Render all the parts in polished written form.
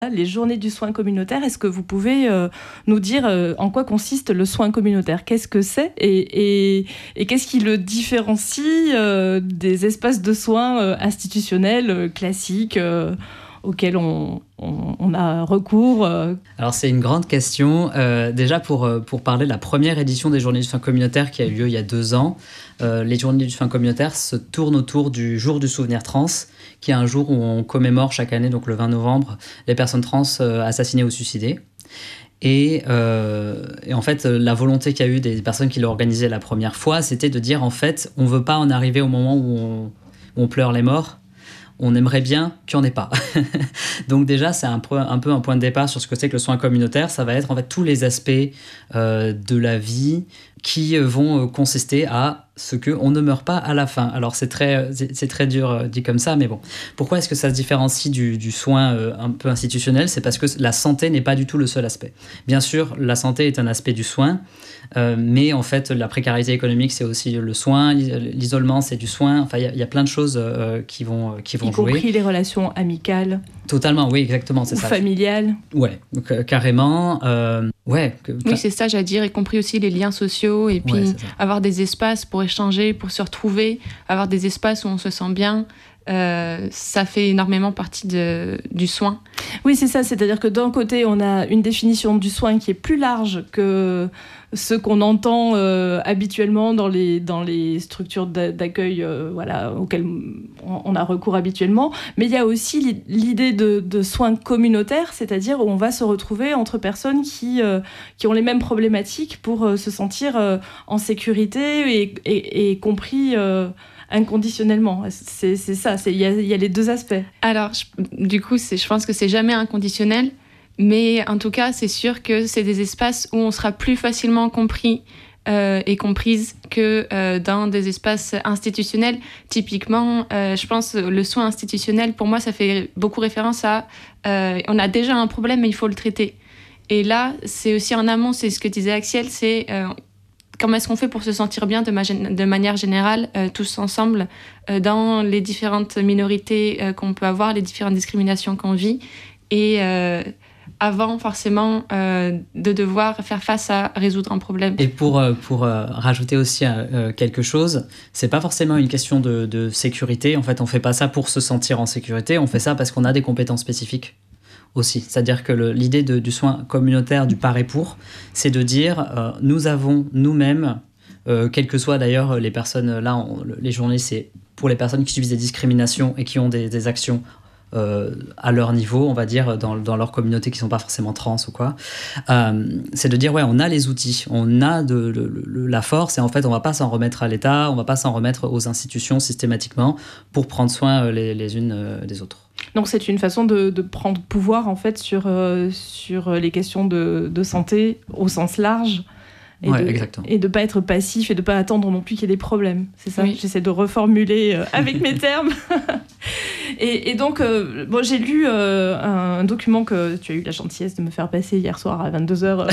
Les journées du soin communautaire, est-ce que vous pouvez nous dire en quoi consiste le soin communautaire ? Qu'est-ce que c'est et qu'est-ce qui le différencie des espaces de soins institutionnels classiques auxquels on a recours Alors c'est une grande question. Déjà pour parler de la première édition des Journées du soin communautaire qui a eu lieu il y a 2 ans, les Journées du soin communautaire se tournent autour du jour du souvenir trans, qui est un jour où on commémore chaque année, donc le 20 novembre, les personnes trans assassinées ou suicidées. Et en fait, la volonté qu'il y a eu des personnes qui l'ont organisé la première fois, c'était de dire en fait, on ne veut pas en arriver au moment où on pleure les morts. On aimerait bien qu'il n'y en ait pas. Donc déjà, c'est un peu un point de départ sur ce que c'est que le soin communautaire. Ça va être en fait tous les aspects de la vie qui vont consister à ce qu'on ne meurt pas à la fin. Alors c'est très dur dit comme ça, mais bon. Pourquoi est-ce que ça se différencie du soin un peu institutionnel ? C'est parce que la santé n'est pas du tout le seul aspect. Bien sûr, la santé est un aspect du soin, mais en fait, la précarité économique, c'est aussi le soin, l'isolement, c'est du soin. Enfin, il y a plein de choses qui vont jouer. Y compris les relations amicales. Totalement, oui, exactement, c'est ou ça. Familiales. Ouais, donc, carrément. Oui, c'est ça, j'allais dire, y compris aussi les liens sociaux, et puis avoir des espaces pour échanger, pour se retrouver, avoir des espaces où on se sent bien. Ça fait énormément partie du soin. Oui, c'est ça. C'est-à-dire que d'un côté, on a une définition du soin qui est plus large que ce qu'on entend habituellement dans les structures d'accueil auxquelles on a recours habituellement. Mais il y a aussi l'idée de soins communautaires, c'est-à-dire où on va se retrouver entre personnes qui ont les mêmes problématiques pour se sentir en sécurité et compris inconditionnellement. C'est ça, il y a les deux aspects. Alors, du coup, je pense que c'est jamais inconditionnel, mais en tout cas, c'est sûr que c'est des espaces où on sera plus facilement compris et comprise que dans des espaces institutionnels. Typiquement, je pense le soin institutionnel, pour moi, ça fait beaucoup référence à on a déjà un problème, mais il faut le traiter. Et là, c'est aussi en amont, c'est ce que disait Axiel, c'est comment est-ce qu'on fait pour se sentir bien de manière générale, tous ensemble, dans les différentes minorités qu'on peut avoir, les différentes discriminations qu'on vit, et avant forcément de devoir faire face à résoudre un problème. Et pour rajouter aussi quelque chose, c'est pas forcément une question de sécurité. En fait, on fait pas ça pour se sentir en sécurité, on fait ça parce qu'on a des compétences spécifiques aussi. C'est-à-dire que l'idée du soin communautaire, du par et pour, c'est de dire nous avons nous-mêmes, quelles que soient d'ailleurs les personnes, là, les journées, c'est pour les personnes qui subissent des discriminations et qui ont des actions à leur niveau, on va dire, dans leur communauté qui ne sont pas forcément trans ou quoi, c'est de dire, ouais, on a les outils, on a la force, et en fait, on ne va pas s'en remettre à l'État, on ne va pas s'en remettre aux institutions systématiquement pour prendre soin les unes des autres. Donc c'est une façon de prendre pouvoir en fait sur les questions de santé au sens large et de ne pas être passif et de ne pas attendre non plus qu'il y ait des problèmes. C'est ça ? Oui. J'essaie de reformuler avec mes termes. Et donc, j'ai lu un document que tu as eu la gentillesse de me faire passer hier soir à 22h.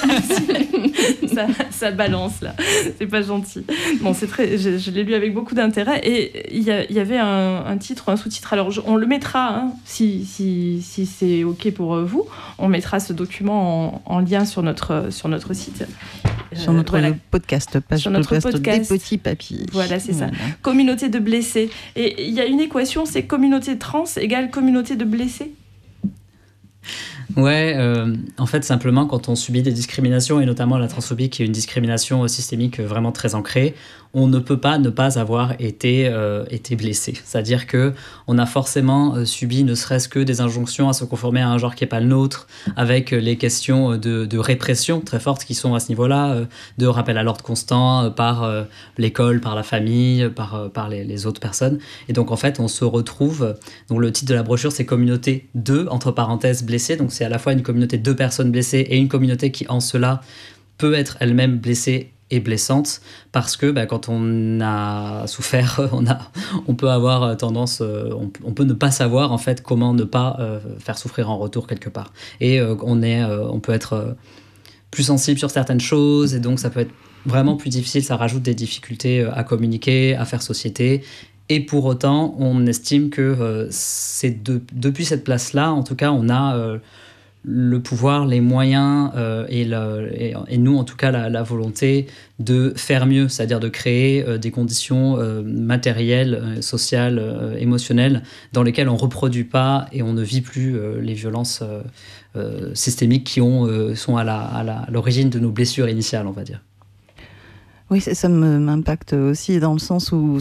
ça balance, là. C'est pas gentil. Bon, je l'ai lu avec beaucoup d'intérêt. Et il y avait un titre, un sous-titre. Alors, on le mettra, hein, si c'est OK pour vous. On mettra ce document en lien sur notre site. Sur notre podcast, sur notre podcast des petits papis. Voilà, c'est ça. Communauté de blessés. Et il y a une équation, c'est communauté de trans égale communauté de blessés. Ouais, en fait, simplement, quand on subit des discriminations, et notamment la transphobie, qui est une discrimination systémique vraiment très ancrée, on ne peut pas ne pas avoir été blessé. C'est-à-dire qu'on a forcément subi ne serait-ce que des injonctions à se conformer à un genre qui n'est pas le nôtre, avec les questions de répression très fortes qui sont à ce niveau-là, de rappel à l'ordre constant par l'école, par la famille, par les autres personnes. Et donc, en fait, on se retrouve... Donc, le titre de la brochure, c'est « Communauté de, entre parenthèses, blessés ». Donc, c'est à la fois une communauté de personnes blessées et une communauté qui, en cela, peut être elle-même blessée et blessante, parce que quand on a souffert, on peut avoir tendance, on peut ne pas savoir en fait comment ne pas faire souffrir en retour quelque part. Et on peut être plus sensible sur certaines choses, et donc ça peut être vraiment plus difficile, ça rajoute des difficultés à communiquer, à faire société. Et pour autant, on estime que depuis cette place-là, en tout cas, on a le pouvoir, les moyens et nous, en tout cas, la volonté de faire mieux, c'est-à-dire de créer des conditions matérielles, sociales, émotionnelles, dans lesquelles on ne reproduit pas et on ne vit plus les violences systémiques qui sont à l'origine de nos blessures initiales, on va dire. Oui, ça m'impacte aussi dans le sens où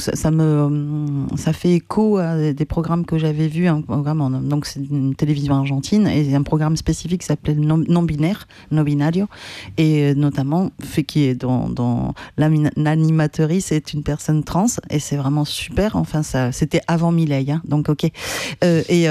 ça fait écho à des programmes que j'avais vus, donc c'est une télévision argentine, et un programme spécifique qui s'appelait Non-Binaire, No Binario, et notamment, qui est dans l'animatrice est une personne trans, et c'est vraiment super, enfin, c'était avant Milei, hein, donc ok. Et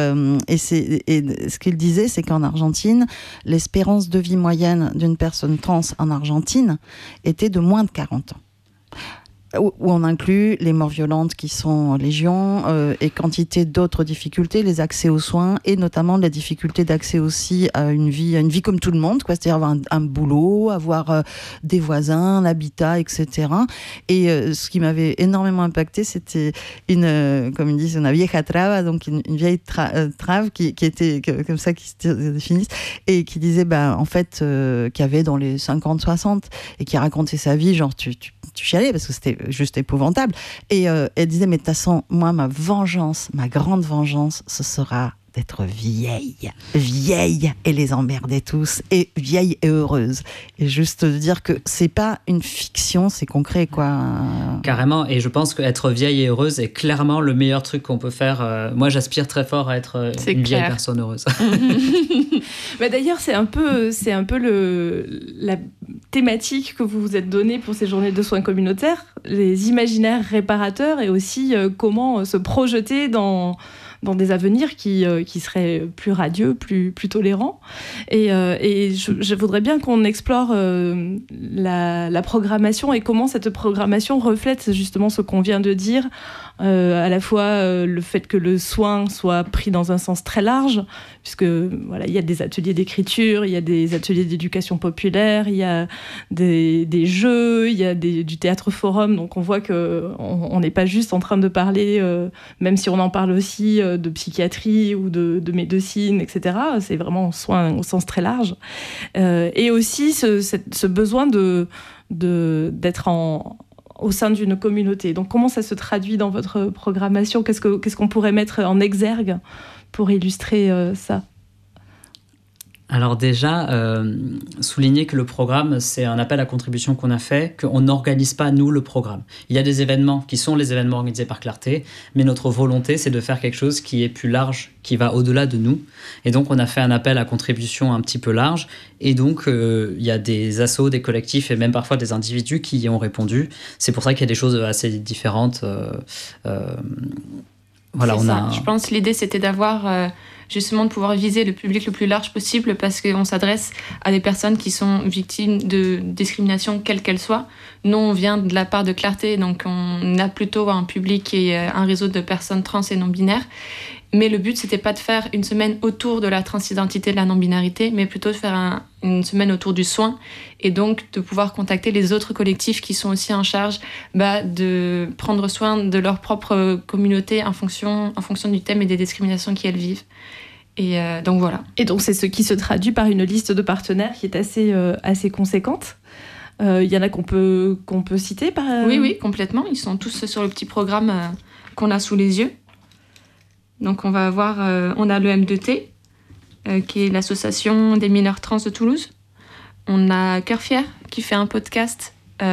ce qu'il disait, c'est qu'en Argentine, l'espérance de vie moyenne d'une personne trans en Argentine était de moins de 40 ans. Où on inclut les morts violentes qui sont légion et quantité d'autres difficultés, les accès aux soins et notamment la difficulté d'accès aussi à une vie comme tout le monde, quoi, c'est-à-dire avoir un boulot, avoir des voisins, l'habitat, etc. Et ce qui m'avait énormément impacté, c'était comme ils disent, une vieja trava, donc une vieille trave qui était comme ça, qui se définissent, et qui disait, en fait, qu'il y avait dans les 50-60 et qui racontait sa vie, genre tu chialais parce que c'était juste épouvantable. Et elle disait, mais de toute façon, moi, ma grande vengeance, ce sera d'être vieille et les emmerder tous, et vieille et heureuse. Et juste dire que c'est pas une fiction, c'est concret, quoi. Carrément, et je pense qu'être vieille et heureuse est clairement le meilleur truc qu'on peut faire. Moi, j'aspire très fort à être une vieille personne heureuse. D'ailleurs, c'est un peu la thématique que vous vous êtes donnée pour ces journées de soins communautaires, les imaginaires réparateurs, et aussi comment se projeter dans des avenirs qui seraient plus radieux, plus tolérants. Et je voudrais bien qu'on explore la programmation et comment cette programmation reflète justement ce qu'on vient de dire, à la fois le fait que le soin soit pris dans un sens très large, puisque voilà, il y a des ateliers d'écriture, il y a des ateliers d'éducation populaire, il y a des jeux, il y a du théâtre forum, donc on voit qu'on n'est pas juste en train de parler, même si on en parle aussi, de psychiatrie ou de médecine, etc. C'est vraiment soin au sens très large. Et aussi ce besoin d'être au sein d'une communauté. Donc comment ça se traduit dans votre programmation ? Qu'est-ce qu'on pourrait mettre en exergue pour illustrer ça ? Alors déjà, souligner que le programme, c'est un appel à contribution qu'on a fait, qu'on n'organise pas, nous, le programme. Il y a des événements qui sont les événements organisés par Clarté, mais notre volonté, c'est de faire quelque chose qui est plus large, qui va au-delà de nous. Et donc, on a fait un appel à contribution un petit peu large. Et donc, il y a des assos, des collectifs et même parfois des individus qui y ont répondu. C'est pour ça qu'il y a des choses assez différentes. Voilà, Je pense que l'idée, c'était d'avoir... justement de pouvoir viser le public le plus large possible, parce qu'on s'adresse à des personnes qui sont victimes de discrimination, quelle qu'elle soit. Nous, on vient de la part de Clarté, donc on a plutôt un public et un réseau de personnes trans et non-binaires. Mais le but, c'était pas de faire une semaine autour de la transidentité, de la non-binarité, mais plutôt de faire une semaine autour du soin, et donc de pouvoir contacter les autres collectifs qui sont aussi en charge de prendre soin de leur propre communauté en fonction du thème et des discriminations qu'elles vivent. Et donc voilà. Et donc c'est ce qui se traduit par une liste de partenaires qui est assez conséquente. Il y en a qu'on peut citer Oui, complètement. Ils sont tous sur le petit programme qu'on a sous les yeux. Donc on va avoir, on a le M2T, qui est l'association des mineurs trans de Toulouse. On a Cœur Fier, qui fait un podcast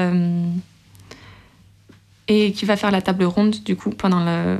et qui va faire la table ronde, du coup, pendant la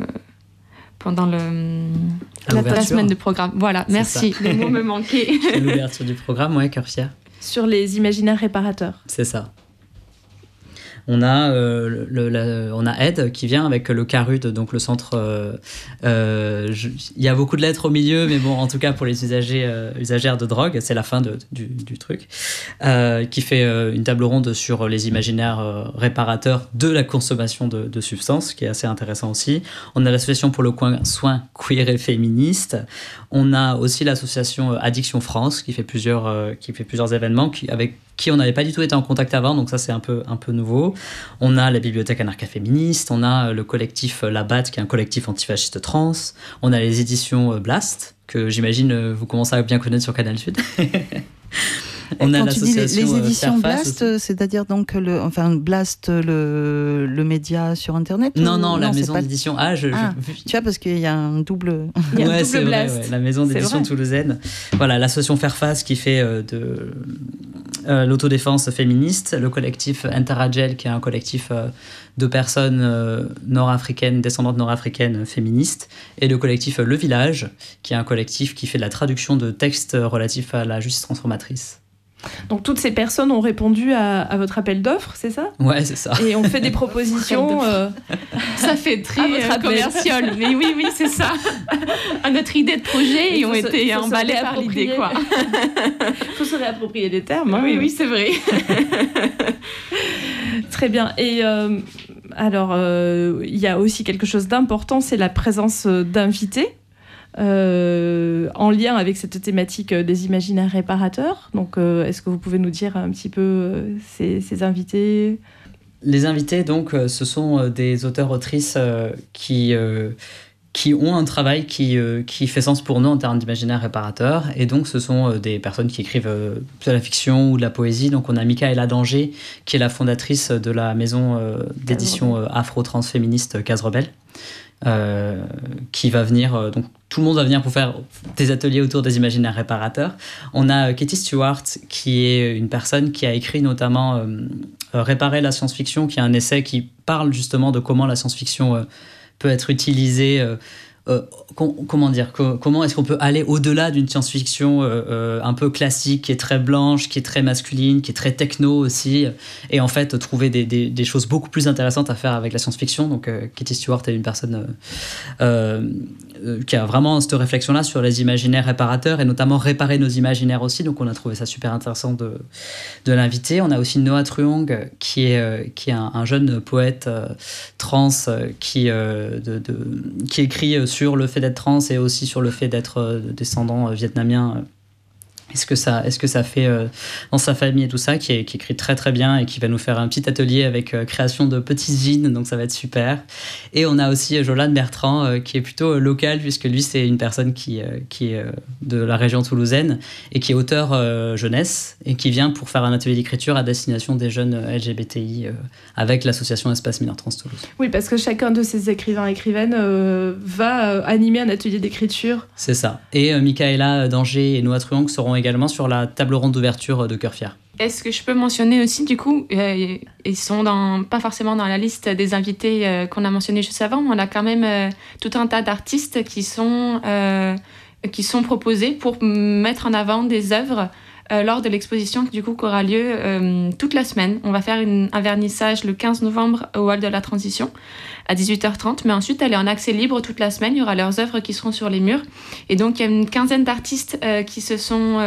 semaine de programme. Voilà, c'est merci, ça. Les mots me manquaient. C'est l'ouverture du programme, ouais, Cœur Fier. Sur les imaginaires réparateurs. C'est ça. On a Ed qui vient avec le CARUD, donc le centre. Il y a beaucoup de lettres au milieu, mais bon, en tout cas pour les usagères de drogue, c'est la fin du truc. Qui fait une table ronde sur les imaginaires réparateurs de la consommation de substances, qui est assez intéressant aussi. On a l'association pour le soin queer et féministe. On a aussi l'association Addiction France qui fait plusieurs événements avec qui on n'avait pas du tout été en contact avant, donc ça c'est un peu nouveau. On a la bibliothèque anarcha-féministe, on a le collectif La Batte, qui est un collectif antifasciste trans, on a les éditions Blast, que j'imagine vous commencez à bien connaître sur Canal Sud. On a l'association les éditions Blast, c'est-à-dire donc Blast, le média sur Internet. Non, la maison d'édition. Tu vois, parce qu'il y a un double. C'est Blast. Vrai, la maison d'édition toulousaine. Voilà, l'association Faire Face qui fait de l'autodéfense féministe, le collectif Interagel qui est un collectif de personnes nord-africaines, descendantes nord-africaines féministes, et le collectif Le Village qui est un collectif qui fait de la traduction de textes relatifs à la justice transformatrice. Donc toutes ces personnes ont répondu à votre appel d'offres, c'est ça ? Ouais, c'est ça. Et on fait des propositions. Ça fait très commercial, mais oui, c'est ça. À notre idée de projet, et ont été emballés par l'idée, quoi. Il faut se réapproprier les termes. Hein. Oui, c'est vrai. Très bien. Et alors, il y a aussi quelque chose d'important, c'est la présence d'invités. En lien avec cette thématique des imaginaires réparateurs. Donc, est-ce que vous pouvez nous dire un petit peu ces invités ? Les invités, donc, ce sont des auteurs-autrices qui ont un travail qui fait sens pour nous en termes d'imaginaire réparateur. Et donc, ce sont des personnes qui écrivent de la fiction ou de la poésie. Donc, on a Michaela Danger, qui est la fondatrice de la maison d'édition afro-transféministe Case Rebelle. Qui va venir, donc tout le monde va venir pour faire des ateliers autour des imaginaires réparateurs. On a Katie Stewart, qui est une personne qui a écrit notamment Réparer la science-fiction, qui est un essai qui parle justement de comment la science-fiction peut être utilisée. Comment dire, comment est-ce qu'on peut aller au-delà d'une science-fiction un peu classique, qui est très blanche, qui est très masculine, qui est très techno aussi, et en fait trouver des choses beaucoup plus intéressantes à faire avec la science-fiction. Donc Katie Stewart est une personne qui a vraiment cette réflexion-là sur les imaginaires réparateurs, et notamment réparer nos imaginaires aussi, donc on a trouvé ça super intéressant de l'inviter. On a aussi Noah Truong, qui est un jeune poète trans qui écrit sur le fait d'être trans et aussi sur le fait d'être descendant vietnamien. Est-ce que ça fait dans sa famille et tout ça, qui écrit très très bien et qui va nous faire un petit atelier avec création de petits jeans, donc ça va être super. Et on a aussi Jolane Bertrand qui est plutôt local, puisque lui c'est une personne qui est de la région toulousaine et qui est auteur jeunesse et qui vient pour faire un atelier d'écriture à destination des jeunes LGBTI avec l'association Espace Mineur Trans Toulouse. Oui, parce que chacun de ces écrivains-écrivaines va animer un atelier d'écriture. C'est ça. Et Michaela Danger et Noah Truong seront également sur la table ronde d'ouverture de Cœur Fier. Est-ce que je peux mentionner aussi, du coup, ils sont pas forcément dans la liste des invités qu'on a mentionnés juste avant, mais on a quand même tout un tas d'artistes qui sont proposés pour mettre en avant des œuvres lors de l'exposition du coup, qui aura lieu toute la semaine. On va faire un vernissage le 15 novembre au Hall de la Transition à 18h30, mais ensuite elle est en accès libre toute la semaine. Il y aura leurs œuvres qui seront sur les murs. Et donc il y a une quinzaine d'artistes qui se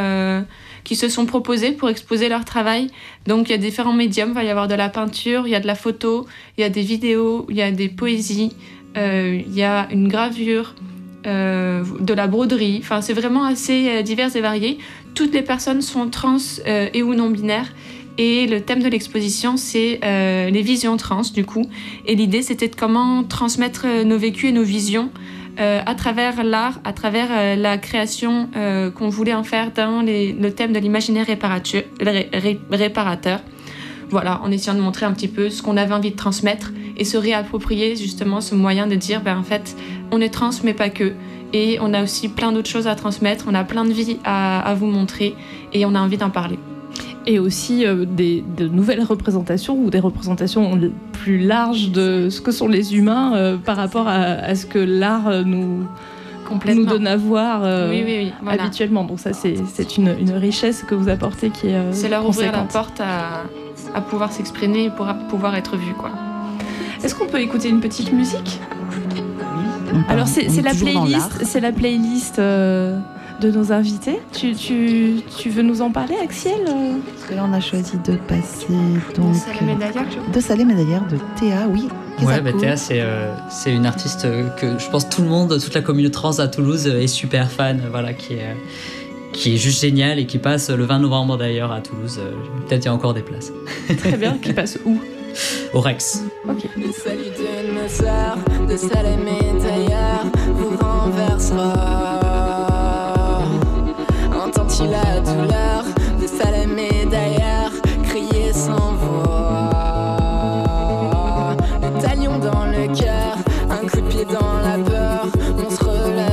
sont proposés pour exposer leur travail. Donc il y a différents médiums, il va y avoir de la peinture, il y a de la photo, il y a des vidéos, il y a des poésies, il y a une gravure, de la broderie. Enfin, c'est vraiment assez divers et varié. Toutes les personnes sont trans et ou non-binaires. Et le thème de l'exposition, c'est les visions trans, du coup. Et l'idée, c'était de comment transmettre nos vécus et nos visions à travers l'art, à travers la création qu'on voulait en faire dans le thème de l'imaginaire réparateur. Voilà, en essayant de montrer un petit peu ce qu'on avait envie de transmettre et se réapproprier justement ce moyen de dire, en fait, on est trans, mais pas que. Et on a aussi plein d'autres choses à transmettre, on a plein de vies à vous montrer et on a envie d'en parler. Et aussi de nouvelles représentations ou des représentations plus larges de ce que sont les humains par rapport à ce que l'art nous donne à voir voilà. Habituellement. Donc ça, c'est une richesse que vous apportez qui est c'est leur conséquente. Ouvrir la porte à pouvoir s'exprimer et pour pouvoir être vu, quoi. Est-ce qu'on peut écouter une petite musique ? Alors c'est la playlist de nos invités. Tu veux nous en parler, Axiel ? Parce que là on a choisi de passer donc de Salé Médaillère de Théa, oui. Ouais, Théa c'est une artiste que je pense toute la communauté trans à Toulouse est super fan, voilà, qui est juste génial et qui passe le 20 novembre d'ailleurs à Toulouse. Peut-être il y a encore des places. Très bien, qui passe où ? Au Rex. Ok. Le salut de nos sœurs, de Salem et d'ailleurs, vous renversera. Entends-tu la douleur de Salem et d'ailleurs, crier sans voix. Le talion dans le cœur, un coup de pied dans la peur, on se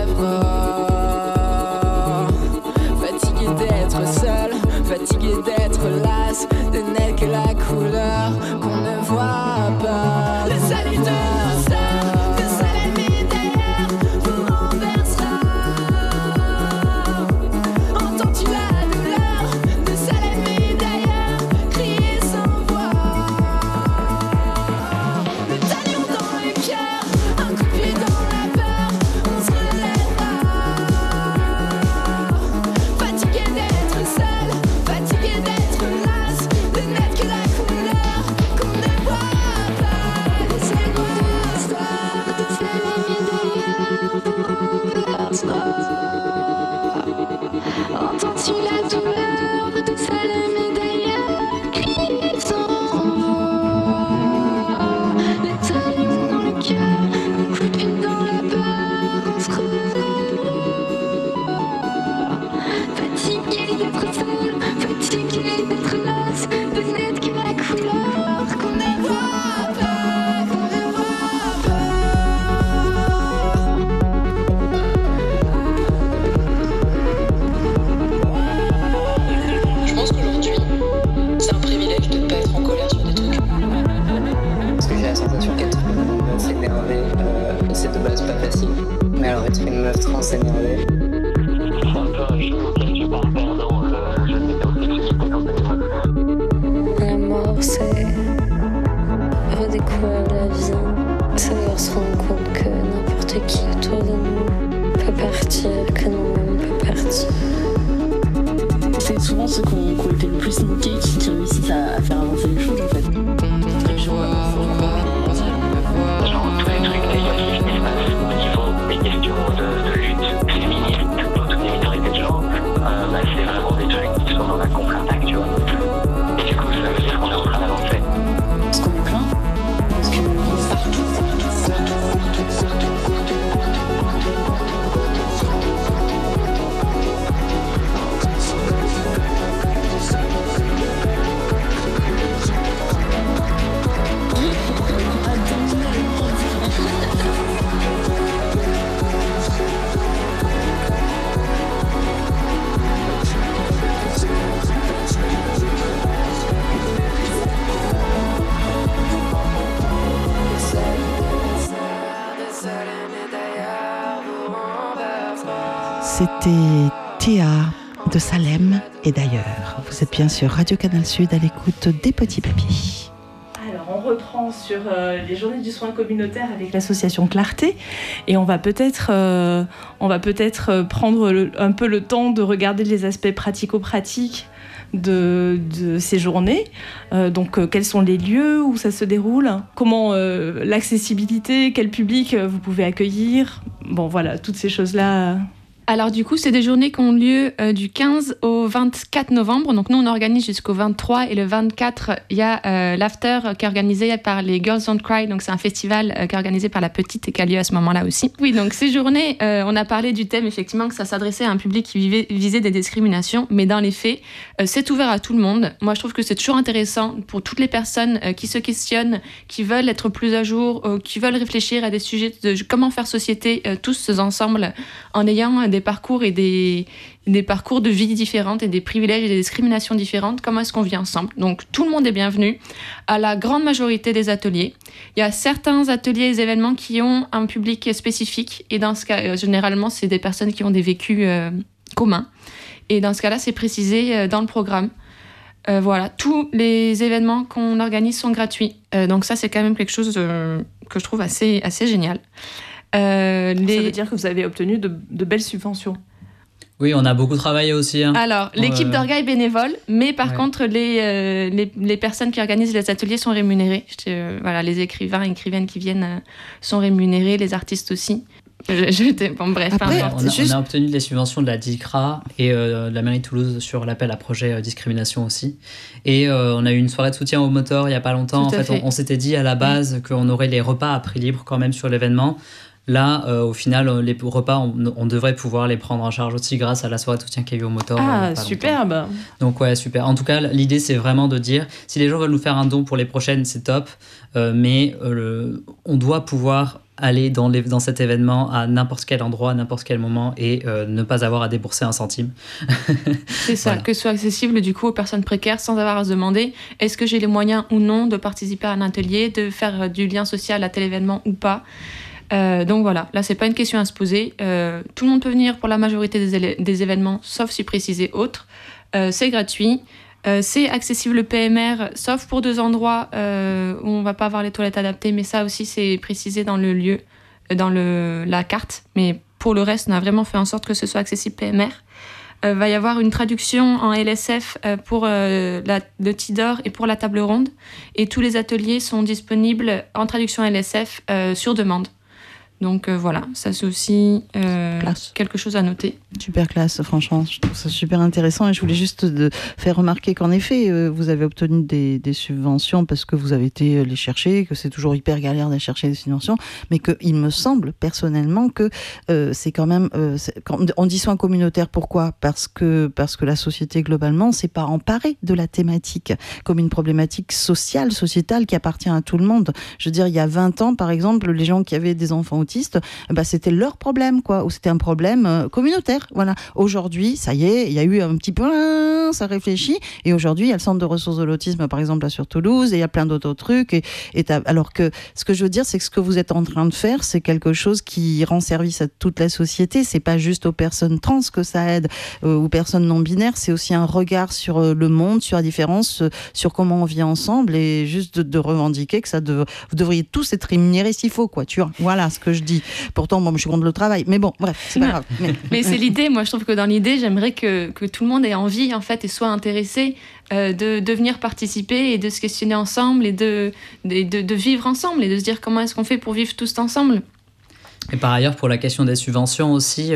relèvera. Fatigué d'être seul, fatigué d'être las, de n'être que la couleur qu'on ne voit pas. Le salut de nos sœurs, de Salem et d'ailleurs, vous renversera. Entends-tu la douleur de Salem et d'ailleurs, crier sans voix. Le talion dans le cœur, un coup de pied dans la peur, on se relèvera. Fatigué d'être seul, fatigué d'être las, de n'être que la couleur qu'on ne voit pas. Laissez-moi l'histoire de Salem et d'ailleurs, vous renversera. Entends-tu la douleur de Salem et d'ailleurs, crier sans voix. Le talion dans le cœur, un coup de pied dans la peur, on se relèvera. Fatigué d'être seul, fatigué d'être las, de n'être que la couleur qu'on ne voit pas, qu'on ne voit pas. Je pense qu'aujourd'hui, c'est un privilège de ne pas être en colère sur des trucs. Parce que j'ai la sensation qu'être une meuf énervée, c'est de base pas facile. Mais alors être une meuf trans énervée, C'est un peu un jeu auquel tu pars perdant, je ne sais pas aussi que c'était quand même. La mort, c'est redécouvrir la vie, savoir se rendre compte que n'importe qui autour de nous peut partir, que nous-mêmes peut partir. C'est souvent ceux qui ont été le plus niqués qui réussissent à faire avancer les choses en fait. Genre tous les trucs négatifs qui se passent au niveau des questions de lutte féministe pour toutes les minorités de genre, c'est vraiment des trucs qui sont dans la contre-attaque, tu vois. Et du coup, ça veut dire qu'on est en train d'avancer. Parce qu'on est plein. Parce que partout. C'était Théa de Salem et d'ailleurs. Vous êtes bien sur Radio Canal Sud à l'écoute des petits papiers. Alors, on reprend sur les journées du soin communautaire avec l'association Clarté et on va peut-être prendre un peu le temps de regarder les aspects pratico-pratiques de ces journées. Donc, quels sont les lieux où ça se déroule ? Comment l'accessibilité ? Quel public vous pouvez accueillir ? Bon, voilà, toutes ces choses-là. Alors du coup, c'est des journées qui ont lieu du 15 au 24 novembre. Donc nous, on organise jusqu'au 23 et le 24, il y a l'after qui est organisé par les Girls Don't Cry. Donc c'est un festival qui est organisé par La Petite et qui a lieu à ce moment-là aussi. Oui, donc ces journées, on a parlé du thème effectivement que ça s'adressait à un public qui visait des discriminations. Mais dans les faits, c'est ouvert à tout le monde. Moi, je trouve que c'est toujours intéressant pour toutes les personnes qui se questionnent, qui veulent être plus à jour, qui veulent réfléchir à des sujets de comment faire société tous ensemble en ayant des parcours et des parcours de vie différentes et des privilèges et des discriminations différentes. Comment est-ce qu'on vit ensemble ? Donc, tout le monde est bienvenu à la grande majorité des ateliers. Il y a certains ateliers et événements qui ont un public spécifique et dans ce cas, généralement, c'est des personnes qui ont des vécus communs. Et dans ce cas-là, c'est précisé dans le programme. Voilà, tous les événements qu'on organise sont gratuits. Donc ça, c'est quand même quelque chose que je trouve assez génial. Ça veut dire que vous avez obtenu de belles subventions. Oui, on a beaucoup travaillé aussi. Alors, l'équipe d'Orga est bénévole, mais par contre, les personnes qui organisent les ateliers sont rémunérées. Voilà, les écrivains et écrivaines qui viennent sont rémunérés, les artistes aussi. Bon, bref. Après, on a obtenu des subventions de la DICRA et de la mairie de Toulouse sur l'appel à projet discrimination aussi. Et on a eu une soirée de soutien aux moteurs il n'y a pas longtemps. En fait, on s'était dit à la base qu'on aurait les repas à prix libre quand même sur l'événement. Là, au final, les repas, on devrait pouvoir les prendre en charge aussi grâce à la soirée de soutien qu'il y a eu au moteur. Superbe. Donc ouais, super. En tout cas, l'idée, c'est vraiment de dire, si les gens veulent nous faire un don pour les prochaines, c'est top. Mais on doit pouvoir aller dans cet événement à n'importe quel endroit, à n'importe quel moment et ne pas avoir à débourser un centime. C'est ça, voilà. Que ce soit accessible du coup aux personnes précaires sans avoir à se demander est-ce que j'ai les moyens ou non de participer à un atelier, de faire du lien social à tel événement ou pas. Donc voilà, là c'est pas une question à se poser. Tout le monde peut venir pour la majorité des événements, sauf si précisé autre. C'est gratuit. C'est accessible PMR, sauf pour 2 endroits où on va pas avoir les toilettes adaptées, mais ça aussi c'est précisé dans le lieu, dans la carte. Mais pour le reste, on a vraiment fait en sorte que ce soit accessible PMR. Va y avoir une traduction en LSF pour le Tidor et pour la table ronde. Et tous les ateliers sont disponibles en traduction LSF sur demande. Donc voilà, ça c'est aussi quelque chose à noter. Super classe, franchement, je trouve ça super intéressant et je voulais juste faire remarquer qu'en effet, vous avez obtenu des subventions parce que vous avez été les chercher, que c'est toujours hyper galère d'aller chercher des subventions, mais qu'il me semble personnellement que c'est quand même... quand on dit soins communautaires, pourquoi ? Parce que la société globalement s'est pas emparée de la thématique comme une problématique sociale, sociétale qui appartient à tout le monde. Je veux dire, il y a 20 ans, par exemple, les gens qui avaient des enfants autistes, c'était leur problème, quoi, ou c'était un problème communautaire. Voilà. Aujourd'hui, ça y est, il y a eu un petit peu, ça réfléchit, et aujourd'hui, il y a le centre de ressources de l'autisme, par exemple, là sur Toulouse, et il y a plein d'autres trucs. Alors que ce que je veux dire, c'est que ce que vous êtes en train de faire, c'est quelque chose qui rend service à toute la société. C'est pas juste aux personnes trans que ça aide, aux personnes non binaires. C'est aussi un regard sur le monde, sur la différence, sur comment on vit ensemble, et juste de revendiquer que vous devriez tous être rémunérés s'il faut, quoi. Tu vois. Voilà ce que je dis. Pourtant, je suis contre le travail. Mais bon, bref, c'est pas grave. Mais c'est l'idée. Moi, je trouve que dans l'idée, j'aimerais que tout le monde ait envie, en fait, et soit intéressé de venir participer et de se questionner ensemble et de vivre ensemble et de se dire comment est-ce qu'on fait pour vivre tous ensemble. Et par ailleurs, pour la question des subventions aussi,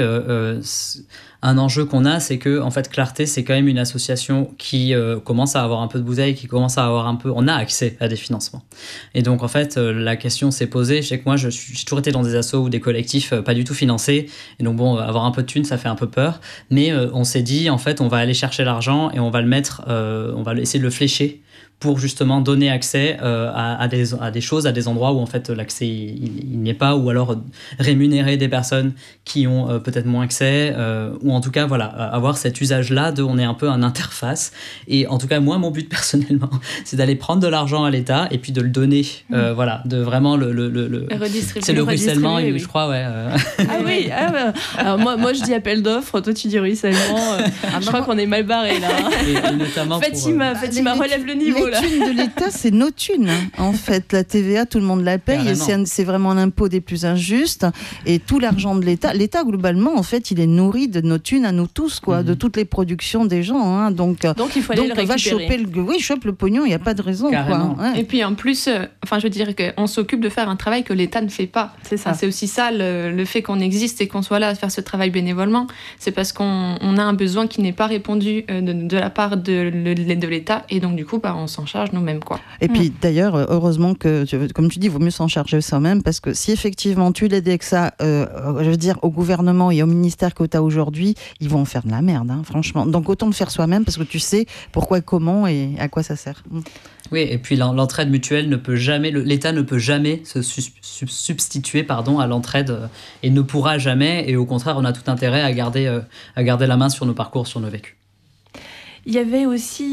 un enjeu qu'on a, c'est que en fait, Clarté, c'est quand même une association qui commence à avoir un peu de bouteille, qui commence à avoir on a accès à des financements. Et donc, en fait, la question s'est posée. Je sais que moi, j'ai toujours été dans des assos ou des collectifs pas du tout financés. Et donc, bon, avoir un peu de thunes, ça fait un peu peur. Mais on s'est dit, en fait, on va aller chercher l'argent et on va le mettre, on va essayer de le flécher pour justement donner accès à des choses, à des endroits où en fait l'accès il n'y est pas, ou alors rémunérer des personnes qui ont peut-être moins accès, ou en tout cas voilà, avoir cet usage-là on est un peu un interface. Et en tout cas moi, mon but personnellement, c'est d'aller prendre de l'argent à l'État et puis de le donner, voilà, de vraiment le redistribuer. C'est le ruissellement, oui. Je crois, ouais. Ah oui, alors moi je dis appel d'offres, toi tu dis ruissellement. Je crois qu'on est mal barré là. Et notamment Fatima relève le niveau. Les thunes de l'État, c'est nos thunes. En fait, la TVA, tout le monde la paye. Et c'est vraiment l'impôt des plus injustes. Et tout l'argent de l'État, globalement, en fait, il est nourri de nos thunes à nous tous, quoi, de toutes les productions des gens. Hein. Donc il faut aller le récupérer. Chope le pognon, il n'y a pas de raison. Quoi. Ouais. Et puis en plus, je veux dire qu'on s'occupe de faire un travail que l'État ne fait pas. C'est ça. C'est aussi ça, le fait qu'on existe et qu'on soit là à faire ce travail bénévolement. C'est parce qu'on a un besoin qui n'est pas répondu de la part de l'État. Et donc, du coup, on s'en charge nous-mêmes, quoi. Et puis d'ailleurs, heureusement que, comme tu dis, il vaut mieux s'en charger soi-même, parce que si effectivement tu l'aides avec ça, je veux dire, au gouvernement et au ministère que tu as aujourd'hui, ils vont en faire de la merde, hein, franchement. Donc autant le faire soi-même, parce que tu sais pourquoi et comment et à quoi ça sert. Oui, et puis l'entraide mutuelle ne peut jamais, l'État ne peut jamais se substituer à l'entraide et ne pourra jamais, et au contraire, on a tout intérêt à garder la main sur nos parcours, sur nos vécus. Il y avait aussi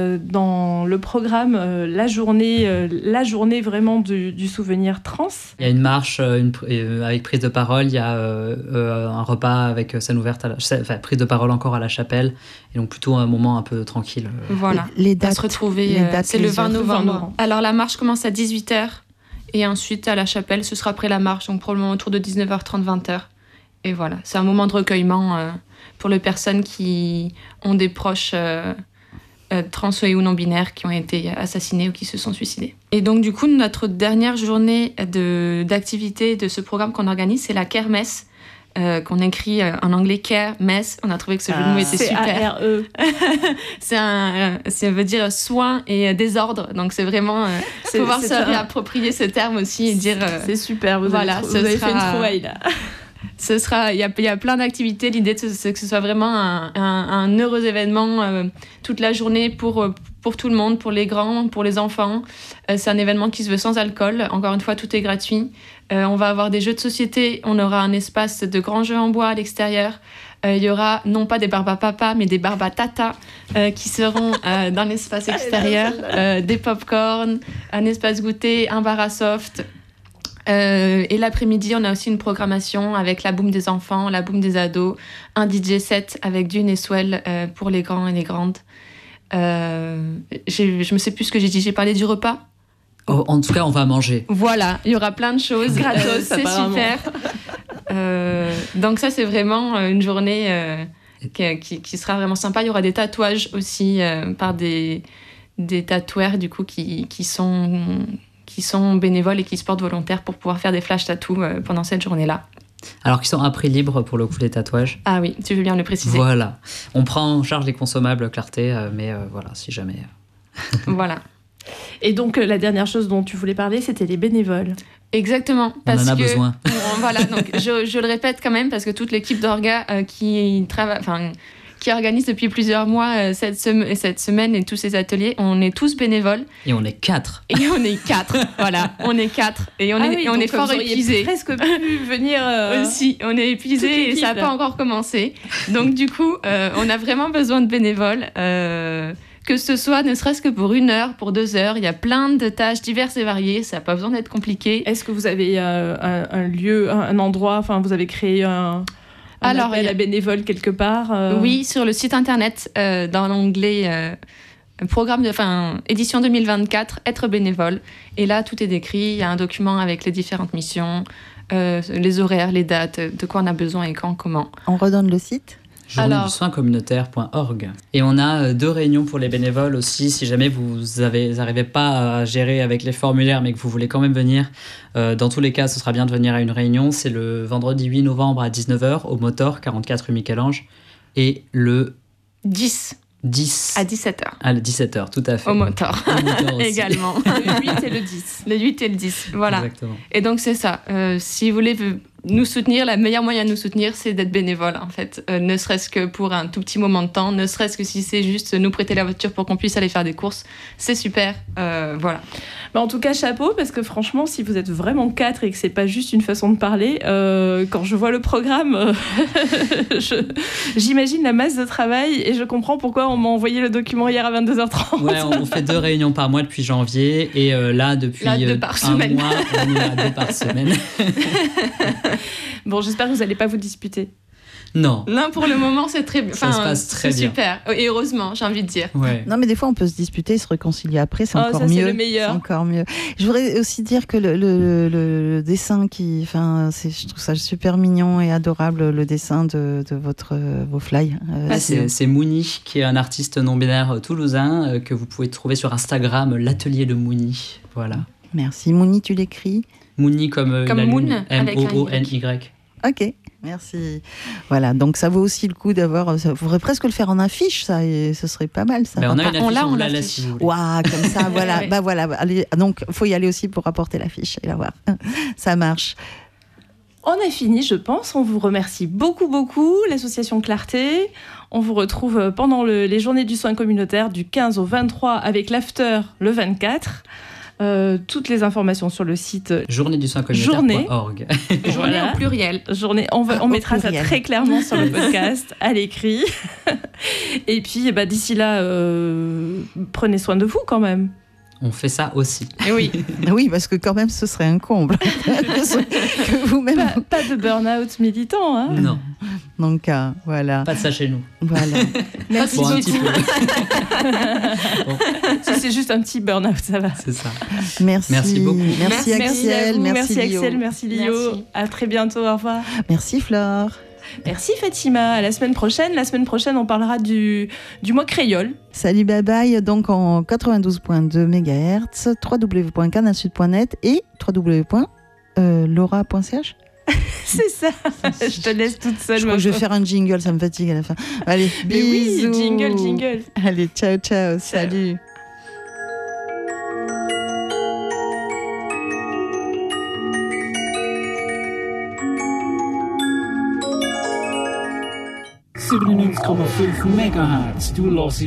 dans le programme la journée vraiment du souvenir trans. Il y a une marche avec prise de parole, il y a un repas avec scène ouverte, prise de parole encore à la chapelle, et donc plutôt un moment un peu tranquille. Voilà, les dates, à se retrouver, c'est le 20 novembre. Alors la marche commence à 18h, et ensuite à la chapelle, ce sera après la marche, donc probablement autour de 19h30, 20h. Et voilà, c'est un moment de recueillement pour les personnes qui ont des proches trans ou non binaires qui ont été assassinés ou qui se sont suicidés. Et donc, du coup, notre dernière journée d'activité de ce programme qu'on organise, c'est la Kermesse, qu'on écrit en anglais Care Mess. On a trouvé que ce jeu de mots était super. C-A-R-E. Ça veut dire soin et désordre. Donc, c'est vraiment pouvoir se réapproprier ce terme aussi et dire. C'est super, vous avez fait une trouvaille là. Il y a plein d'activités. L'idée, c'est que ce soit vraiment un heureux événement toute la journée pour tout le monde, pour les grands, pour les enfants. C'est un événement qui se veut sans alcool. Encore une fois, tout est gratuit. On va avoir des jeux de société. On aura un espace de grands jeux en bois à l'extérieur. Il y aura non pas des barbapapa, mais des barbatata qui seront dans l'espace extérieur. Des pop-corn, un espace goûter, un bar à soft. Et l'après-midi, on a aussi une programmation avec la boum des enfants, la boum des ados, un DJ set avec Dune et Swell pour les grands et les grandes. Je me sais plus ce que j'ai dit. J'ai parlé du repas. Oh, en tout cas, on va manger. Voilà, il y aura plein de choses. Gratos, c'est super. Donc ça, c'est vraiment une journée qui sera vraiment sympa. Il y aura des tatouages aussi par des tatoueurs du coup qui sont bénévoles et qui se portent volontaires pour pouvoir faire des flash tattoos pendant cette journée-là. Alors qu'ils sont à prix libre pour le coup, les tatouages. Ah oui, tu veux bien le préciser. Voilà. On prend en charge les consommables Clarté, mais voilà, si jamais. Voilà. Et donc, la dernière chose dont tu voulais parler, c'était les bénévoles. Exactement. Parce on en a besoin. Voilà, donc je le répète quand même, parce que toute l'équipe d'Orga qui organise depuis plusieurs mois cette semaine et tous ces ateliers, on est tous bénévoles. Et on est 4. Et on est 4, voilà. On est 4. Et on est fort épuisés. Presque pu venir... Aussi, on est épuisés et ça n'a pas encore commencé. Donc du coup, on a vraiment besoin de bénévoles. Que ce soit ne serait-ce que pour 1 heure, pour 2 heures. Il y a plein de tâches diverses et variées. Ça n'a pas besoin d'être compliqué. Est-ce que vous avez un lieu, un endroit, enfin vous avez créé un appel à bénévoles quelque part Oui, sur le site internet, dans l'onglet édition 2024, être bénévole. Et là, tout est décrit. Il y a un document avec les différentes missions, les horaires, les dates, de quoi on a besoin et quand, comment. On redonne le site ? journéedusoincommunautaire.org. Et on a 2 réunions pour les bénévoles aussi, si jamais vous n'arrivez pas à gérer avec les formulaires, mais que vous voulez quand même venir. Dans tous les cas, ce sera bien de venir à une réunion. C'est le vendredi 8 novembre à 19h au Motor, 44 rue Michel-Ange. Et le 10 à 17h. À 17h, tout à fait. Au Motor. Également. Le 8 et le 10. Le 8 et le 10, voilà. Exactement. Et donc, c'est ça. Si vous voulez nous soutenir, le meilleur moyen de nous soutenir, c'est d'être bénévole, en fait. Ne serait-ce que pour un tout petit moment de temps, ne serait-ce que si c'est juste nous prêter la voiture pour qu'on puisse aller faire des courses, c'est super. Voilà. En tout cas, chapeau, parce que franchement, si vous êtes vraiment 4 et que c'est pas juste une façon de parler, quand je vois le programme, j'imagine la masse de travail et je comprends pourquoi on m'a envoyé le document hier à 22h30. Ouais, on fait 2 réunions par mois depuis janvier et là, depuis 2 par semaine. mois, on est à 2 par semaine. Bon, j'espère que vous n'allez pas vous disputer. Non. Non, pour le moment, c'est très bien. Ça se passe très bien. Super. Et heureusement, j'ai envie de dire. Ouais. Non, mais des fois, on peut se disputer et se réconcilier après. C'est encore ça, mieux. C'est le meilleur. C'est encore mieux. Je voudrais aussi dire que le dessin je trouve ça super mignon et adorable, le dessin de vos fly. C'est Mouni, qui est un artiste non-binaire toulousain que vous pouvez trouver sur Instagram, l'atelier de Mouni. Voilà. Merci. Mouni, tu l'écris ? Mouni comme la Moon, lune. M-O-O-N-Y. Ok, merci. Voilà, donc ça vaut aussi le coup d'avoir... Il faudrait presque le faire en affiche, ça, et ce serait pas mal, ça. Ben, on a une affiche, on la l'affiche. laisse si vous voulez. Waouh, comme ça, voilà. Bah voilà, allez, donc il faut y aller aussi pour apporter l'affiche et la voir. Ça marche. On a fini, je pense. On vous remercie beaucoup, beaucoup, l'association Clarté. On vous retrouve pendant les journées du soin communautaire du 15 au 23 avec l'after le 24. Toutes les informations sur le site journéedusoincommunautaire.org. Journée au pluriel. On mettra ça très clairement sur le podcast, à l'écrit. Et puis, d'ici là, prenez soin de vous quand même. On fait ça aussi. Et oui. Oui, parce que quand même, ce serait un comble. Que vous-même... Pas de burn-out militant. Hein. Non. Donc, voilà. Pas de ça chez nous. Voilà. Merci bon, un petit peu. Bon. Si c'est juste un petit burn-out, ça va. C'est ça. Merci beaucoup. Merci Axel. Merci Lio. Axel, merci Lio. Merci. À très bientôt, au revoir. Merci Flore. Merci Fatima. À la semaine prochaine. La semaine prochaine, on parlera du mois créole. Salut, bye bye. Donc en 92.2 MHz, www.canalsud.net et www.laura.ch. C'est ça. Je te laisse toute seule. Je crois que je vais faire un jingle, ça me fatigue à la fin. Allez, bisous. Oui, jingle. Allez, ciao. Salut. MHz, du los